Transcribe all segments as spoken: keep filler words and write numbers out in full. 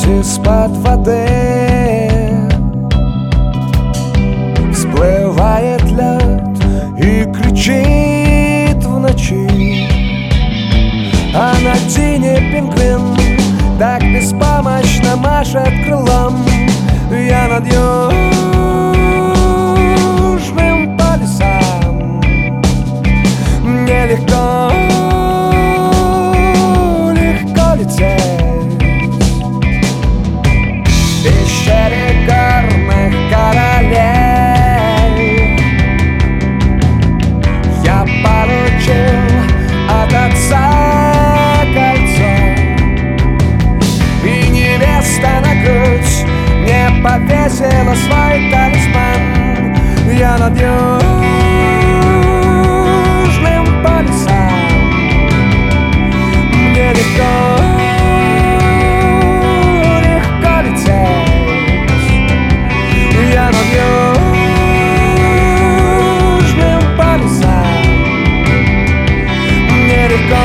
из-под воды всплывает лед и кричит в ночи. А на тине пингвин так беспомощно машет крылом. Я над южным полюсом. Мне легко, легко лететь в пещере горных королей. Я получил от отца кольцо, и невеста на грудь мне повесила свой талисман. Я над южным полюсом. Мне легко, легко лететь. Я над южным полюсом. Мне легко.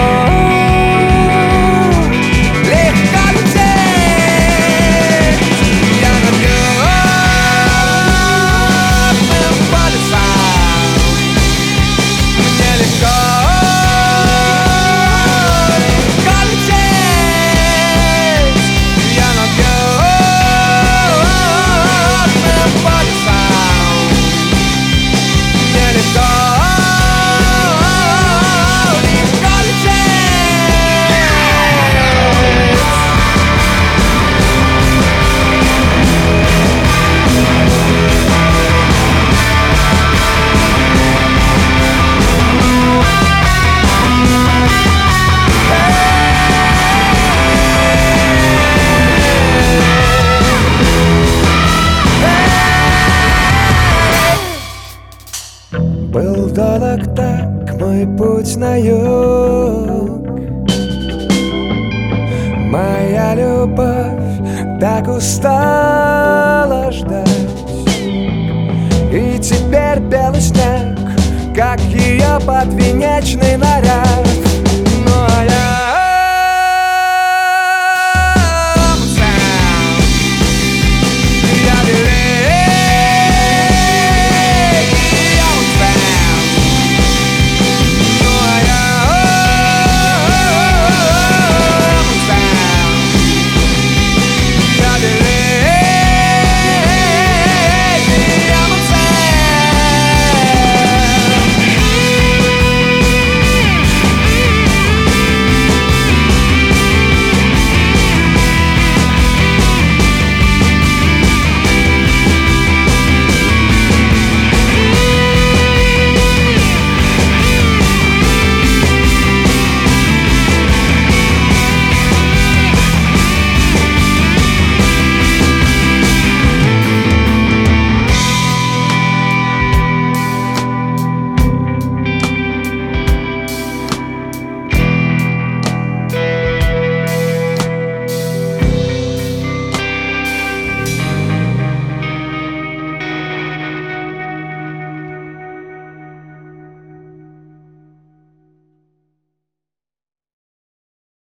Был долг так мой путь на юг, моя любовь так устала ждать. И теперь белый снег, как ее подвенечный наряд.